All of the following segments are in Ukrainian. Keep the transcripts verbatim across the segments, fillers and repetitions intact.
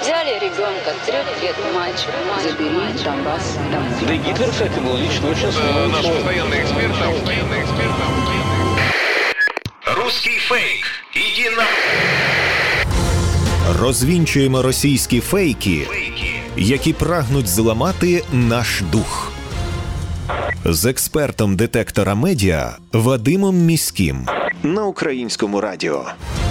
Взяли ребенка, трех лет мальчик, забери Донбасс домой. Да и Гитлер, кстати, был лично очень смелый. Наш постоянный эксперт, постоянный эксперт. Русский фейк. Іди на... Розвінчуємо російські фейки, які прагнуть зламати наш дух. З експертом детектора медіа Вадимом Міським на Українському радіо.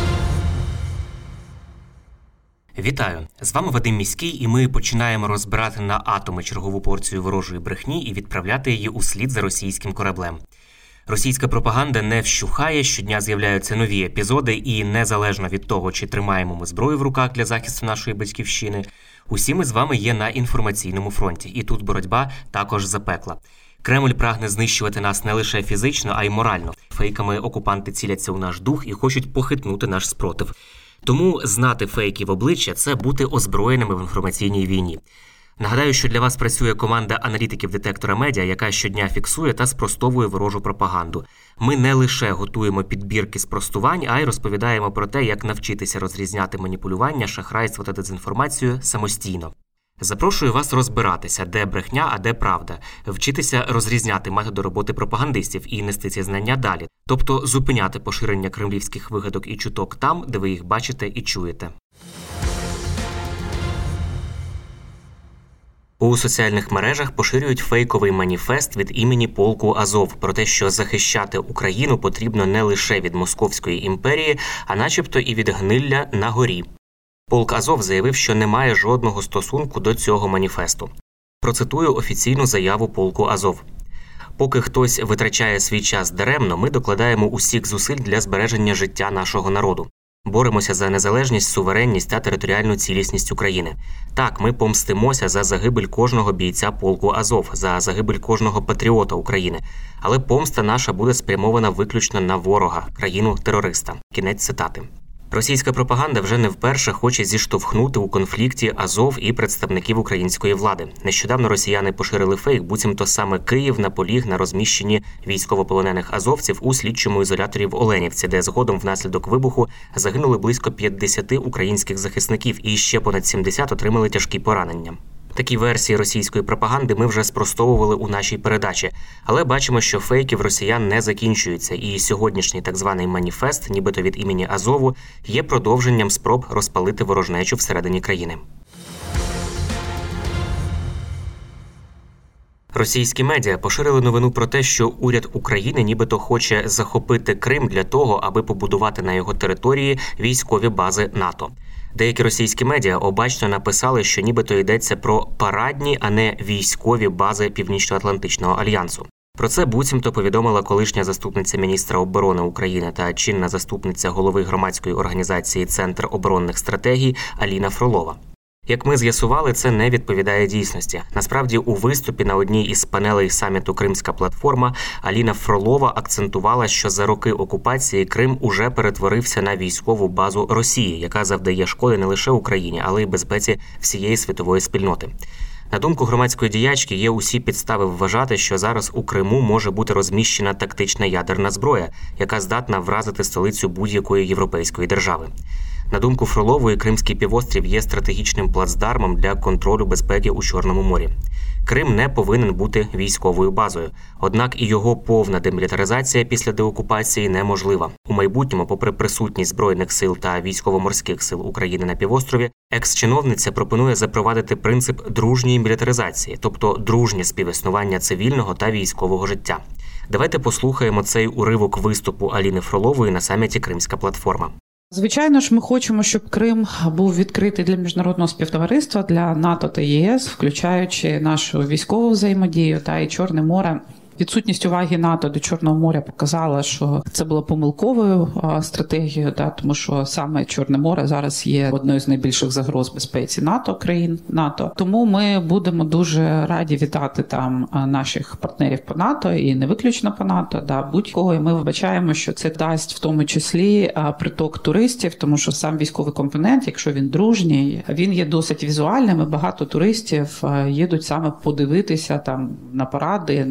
Вітаю! З вами Вадим Міський, і ми починаємо розбирати на атоми чергову порцію ворожої брехні і відправляти її услід за російським кораблем. Російська пропаганда не вщухає, щодня з'являються нові епізоди, і незалежно від того, чи тримаємо ми зброю в руках для захисту нашої батьківщини, усі ми з вами є на інформаційному фронті, і тут боротьба також запекла. Кремль прагне знищувати нас не лише фізично, а й морально. Фейками окупанти ціляться у наш дух і хочуть похитнути наш спротив. Тому знати фейки в обличчя – це бути озброєними в інформаційній війні. Нагадаю, що для вас працює команда аналітиків детектора медіа, яка щодня фіксує та спростовує ворожу пропаганду. Ми не лише готуємо підбірки спростувань, а й розповідаємо про те, як навчитися розрізняти маніпулювання, шахрайство та дезінформацію самостійно. Запрошую вас розбиратися, де брехня, а де правда, вчитися розрізняти методи роботи пропагандистів і нести ці знання далі, тобто зупиняти поширення кремлівських вигадок і чуток там, де ви їх бачите і чуєте. У соціальних мережах поширюють фейковий маніфест від імені полку Азов про те, що захищати Україну потрібно не лише від Московської імперії, а начебто і від гнилля на горі. Полк Азов заявив, що не має жодного стосунку до цього маніфесту. Процитую офіційну заяву полку Азов. «Поки хтось витрачає свій час даремно, ми докладаємо усіх зусиль для збереження життя нашого народу. Боремося за незалежність, суверенність та територіальну цілісність України. Так, ми помстимося за загибель кожного бійця полку Азов, за загибель кожного патріота України. Але помста наша буде спрямована виключно на ворога, країну-терориста». Кінець цитати. Російська пропаганда вже не вперше хоче зіштовхнути у конфлікті Азов і представників української влади. Нещодавно росіяни поширили фейк, буцімто саме Київ наполіг на розміщенні військовополонених азовців у слідчому ізоляторі в Оленівці, де згодом внаслідок вибуху загинули близько п'ятдесят українських захисників і ще понад сімдесят отримали тяжкі поранення. Такі версії російської пропаганди ми вже спростовували у нашій передачі, але бачимо, що фейки в росіян не закінчуються, і сьогоднішній так званий маніфест, нібито від імені Азову, є продовженням спроб розпалити ворожнечу всередині країни. Російські медіа поширили новину про те, що уряд України нібито хоче захопити Крим для того, аби побудувати на його території військові бази НАТО. Деякі російські медіа обачно написали, що нібито йдеться про парадні, а не військові бази Північно-Атлантичного альянсу. Про це буцімто повідомила колишня заступниця міністра оборони України та чинна заступниця голови громадської організації «Центр оборонних стратегій» Аліна Фролова. Як ми з'ясували, це не відповідає дійсності. Насправді, у виступі на одній із панелей саміту «Кримська платформа» Аліна Фролова акцентувала, що за роки окупації Крим уже перетворився на військову базу Росії, яка завдає шкоди не лише Україні, але й безпеці всієї світової спільноти. На думку громадської діячки, є усі підстави вважати, що зараз у Криму може бути розміщена тактична ядерна зброя, яка здатна вразити столицю будь-якої європейської держави. На думку Фролової, Кримський півострів є стратегічним плацдармом для контролю безпеки у Чорному морі. Крим не повинен бути військовою базою, однак і його повна демілітаризація після деокупації неможлива. У майбутньому, попри присутність Збройних сил та військово-морських сил України на півострові, екс-чиновниця пропонує запровадити принцип дружньої мілітаризації, тобто дружнє співіснування цивільного та військового життя. Давайте послухаємо цей уривок виступу Аліни Фролової на саміті «Кримська платформа». Звичайно ж, ми хочемо, щоб Крим був відкритий для міжнародного співтовариства, для НАТО та ЄС, включаючи нашу військову взаємодію та і Чорне море. Відсутність уваги НАТО до Чорного моря показала, що це було помилковою стратегією, да, тому що саме Чорне море зараз є одною з найбільших загроз безпеці НАТО, країн НАТО. Тому ми будемо дуже раді вітати там наших партнерів по НАТО і не виключно по НАТО, да, будь-кого. І ми вбачаємо, що це дасть в тому числі приток туристів, тому що сам військовий компонент, якщо він дружній, він є досить візуальним, і багато туристів їдуть саме подивитися там на паради, на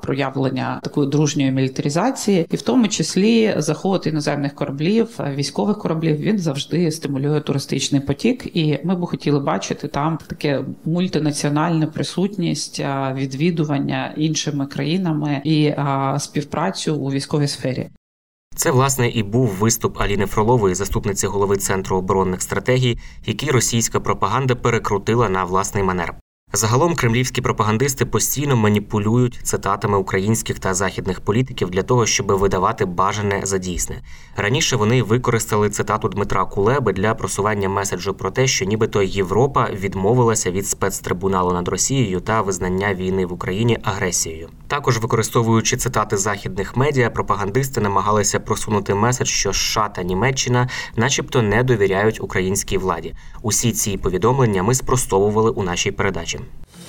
проявлення такої дружньої мілітаризації, і в тому числі заход іноземних кораблів, військових кораблів, він завжди стимулює туристичний потік, і ми б хотіли бачити там таке мультинаціональне присутність, відвідування іншими країнами і співпрацю у військовій сфері. Це, власне, і був виступ Аліни Фролової, заступниці голови Центру оборонних стратегій, який російська пропаганда перекрутила на власний манер. Загалом кремлівські пропагандисти постійно маніпулюють цитатами українських та західних політиків для того, щоб видавати бажане за дійсне. Раніше вони використали цитату Дмитра Кулеби для просування меседжу про те, що нібито Європа відмовилася від спецтрибуналу над Росією та визнання війни в Україні агресією. Також, використовуючи цитати західних медіа, пропагандисти намагалися просунути меседж, що США та Німеччина начебто не довіряють українській владі. Усі ці повідомлення ми спростовували у нашій передачі.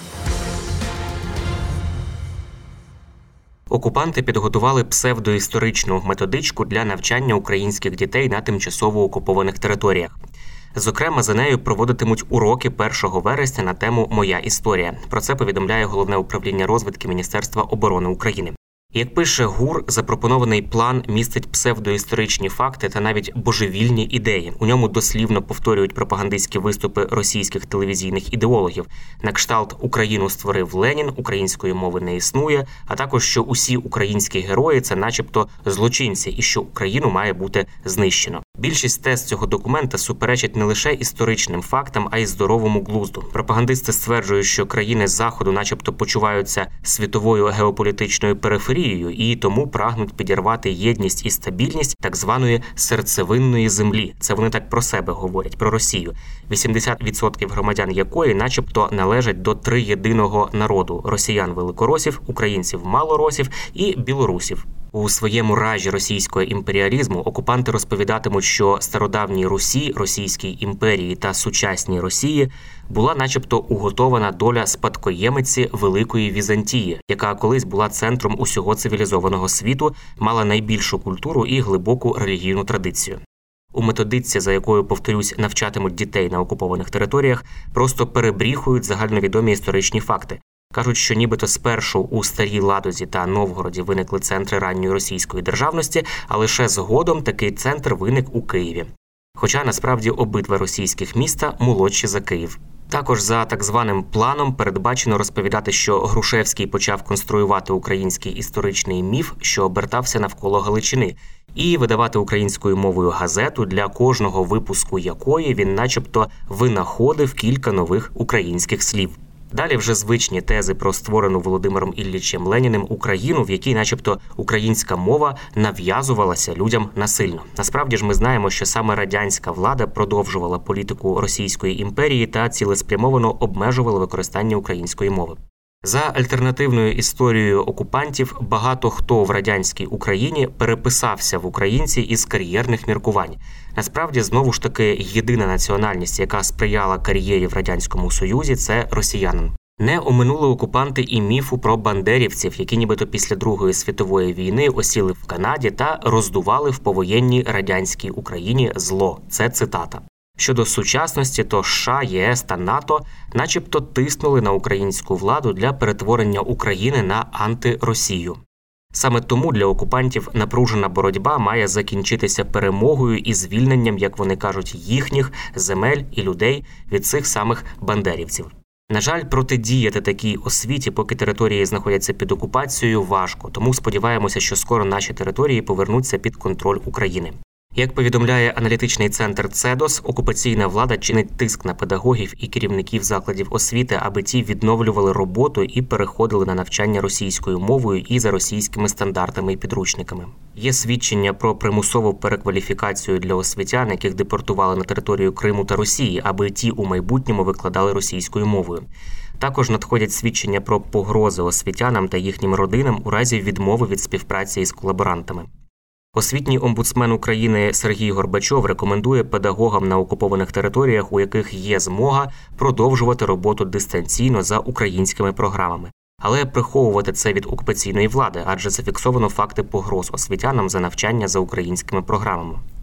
Окупанти підготували псевдоісторичну методичку для навчання українських дітей на тимчасово окупованих територіях. Зокрема, за нею проводитимуть уроки першого вересня на тему «Моя історія». Про це повідомляє Головне управління розвідки Міністерства оборони України. Як пише ГУР, запропонований план містить псевдоісторичні факти та навіть божевільні ідеї. У ньому дослівно повторюють пропагандистські виступи російських телевізійних ідеологів. На кшталт «Україну створив Ленін», «Української мови не існує», а також, що усі українські герої – це начебто злочинці і що Україну має бути знищено. Більшість тез цього документа суперечить не лише історичним фактам, а й здоровому глузду. Пропагандисти стверджують, що країни Заходу начебто почуваються світовою геополітичною периферією і тому прагнуть підірвати єдність і стабільність так званої серцевинної землі. Це вони так про себе говорять, про Росію. вісімдесят відсотків громадян якої начебто належать до триєдиного народу – росіян-великоросів, українців-малоросів і білорусів. У своєму ражі російського імперіалізму окупанти розповідатимуть, що стародавній Русі, Російській імперії та сучасній Росії була начебто уготована доля спадкоємиці Великої Візантії, яка колись була центром усього цивілізованого світу, мала найбільшу культуру і глибоку релігійну традицію. У методичці, за якою, повторюсь, навчатимуть дітей на окупованих територіях, просто перебріхують загальновідомі історичні факти. Кажуть, що нібито спершу у Старій Ладозі та Новгороді виникли центри ранньої російської державності, а лише згодом такий центр виник у Києві. Хоча насправді обидва російських міста молодші за Київ. Також за так званим планом передбачено розповідати, що Грушевський почав конструювати український історичний міф, що обертався навколо Галичини, і видавати українською мовою газету, для кожного випуску якої він начебто винаходив кілька нових українських слів. Далі вже звичні тези про створену Володимиром Іллічем Леніним Україну, в якій начебто українська мова нав'язувалася людям насильно. Насправді ж ми знаємо, що саме радянська влада продовжувала політику Російської імперії та цілеспрямовано обмежувала використання української мови. За альтернативною історією окупантів, багато хто в радянській Україні переписався в українці із кар'єрних міркувань. Насправді, знову ж таки, єдина національність, яка сприяла кар'єрі в Радянському Союзі – це росіянин. Не оминули окупанти і міфу про бандерівців, які нібито після Другої світової війни осіли в Канаді та роздували в повоєнній радянській Україні зло. Це цитата. Щодо сучасності, то США, ЄС та НАТО начебто тиснули на українську владу для перетворення України на антиросію. Саме тому для окупантів напружена боротьба має закінчитися перемогою і звільненням, як вони кажуть, їхніх земель і людей від цих самих бандерівців. На жаль, протидіяти такій освіті, поки території знаходяться під окупацією, важко, тому сподіваємося, що скоро наші території повернуться під контроль України. Як повідомляє аналітичний центр «Цедос», окупаційна влада чинить тиск на педагогів і керівників закладів освіти, аби ті відновлювали роботу і переходили на навчання російською мовою і за російськими стандартами і підручниками. Є свідчення про примусову перекваліфікацію для освітян, яких депортували на територію Криму та Росії, аби ті у майбутньому викладали російською мовою. Також надходять свідчення про погрози освітянам та їхнім родинам у разі відмови від співпраці із колаборантами. Освітній омбудсмен України Сергій Горбачов рекомендує педагогам на окупованих територіях, у яких є змога, продовжувати роботу дистанційно за українськими програмами. Але приховувати це від окупаційної влади, адже зафіксовано факти погроз освітянам за навчання за українськими програмами.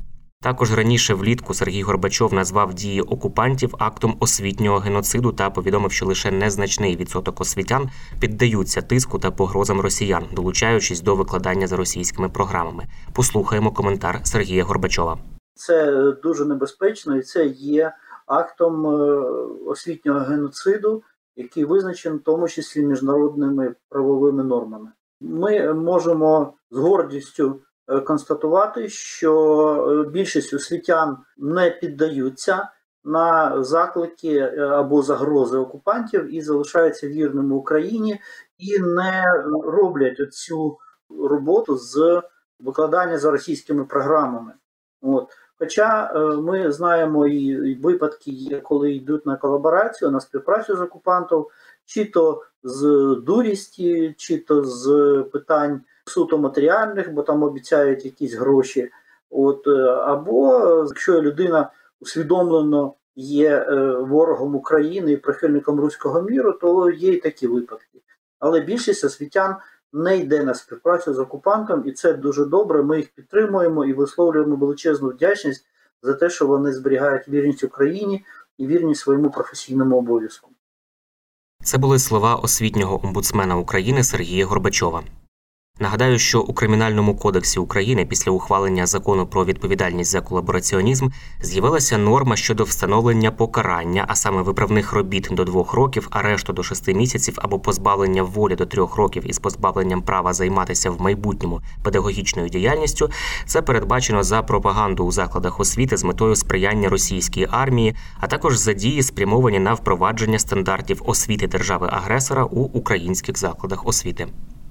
Також раніше влітку Сергій Горбачов назвав дії окупантів актом освітнього геноциду та повідомив, що лише незначний відсоток освітян піддаються тиску та погрозам росіян, долучаючись до викладання за російськими програмами. Послухаємо коментар Сергія Горбачова. Це дуже небезпечно і це є актом освітнього геноциду, який визначений в тому числі міжнародними правовими нормами. Ми можемо з гордістю констатувати, що більшість освітян не піддаються на заклики або загрози окупантів і залишаються вірними Україні і не роблять цю роботу з викладання за російськими програмами. От. Хоча ми знаємо і випадки є, коли йдуть на колаборацію, на співпрацю з окупантом, чи то з дурісті, чи то з питань суто матеріальних, бо там обіцяють якісь гроші. От, або якщо людина усвідомлено є ворогом України і прихильником руського міру, то є і такі випадки. Але більшість освітян не йде на співпрацю з окупантом, і це дуже добре, ми їх підтримуємо і висловлюємо величезну вдячність за те, що вони зберігають вірність Україні і вірність своєму професійному обов'язку. Це були слова освітнього омбудсмена України Сергія Горбачова. Нагадаю, що у Кримінальному кодексі України після ухвалення закону про відповідальність за колабораціонізм з'явилася норма щодо встановлення покарання, а саме виправних робіт до двох років, арешту до шести місяців або позбавлення волі до трьох років із позбавленням права займатися в майбутньому педагогічною діяльністю. Це передбачено за пропаганду у закладах освіти з метою сприяння російській армії, а також за дії, спрямовані на впровадження стандартів освіти держави-агресора у українських закладах освіти.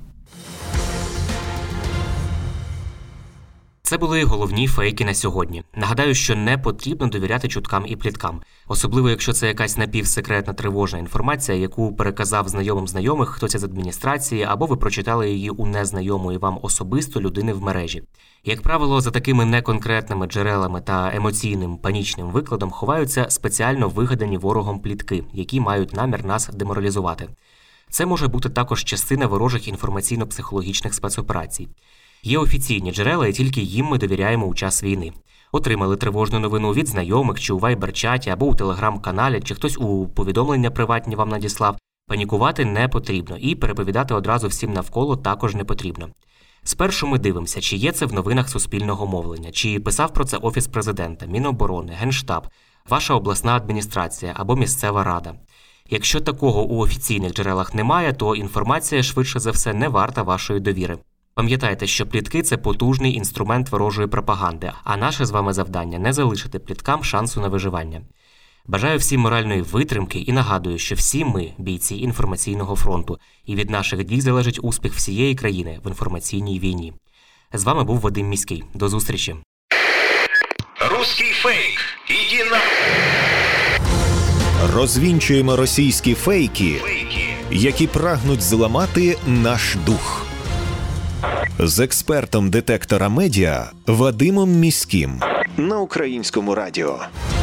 Це були головні фейки на сьогодні. Нагадаю, що не потрібно довіряти чуткам і пліткам. Особливо, якщо це якась напівсекретна тривожна інформація, яку переказав знайомим знайомих хтось із адміністрації, або ви прочитали її у незнайомої вам особисто людини в мережі. Як правило, за такими неконкретними джерелами та емоційним панічним викладом ховаються спеціально вигадані ворогом плітки, які мають намір нас деморалізувати. Це може бути також частина ворожих інформаційно-психологічних спецоперацій. Є офіційні джерела, і тільки їм ми довіряємо у час війни. Отримали тривожну новину від знайомих, чи у вайбер-чаті, або у телеграм-каналі, чи хтось у повідомлення приватні вам надіслав. Панікувати не потрібно, і переповідати одразу всім навколо також не потрібно. Спершу ми дивимося, чи є це в новинах суспільного мовлення, чи писав про це Офіс Президента, Міноборони, Генштаб, ваша обласна адміністрація або місцева рада. Якщо такого у офіційних джерелах немає, то інформація, швидше за все, не варта вашої довіри. Пам'ятайте, що плітки – це потужний інструмент ворожої пропаганди, а наше з вами завдання – не залишити пліткам шансу на виживання. Бажаю всім моральної витримки і нагадую, що всі ми – бійці інформаційного фронту, і від наших дій залежить успіх всієї країни в інформаційній війні. З вами був Вадим Міський. До зустрічі. Руський фейк. Іди на... Розвінчуємо російські фейки, які прагнуть зламати наш дух. З експертом детектора медіа Вадимом Міським на Українському радіо.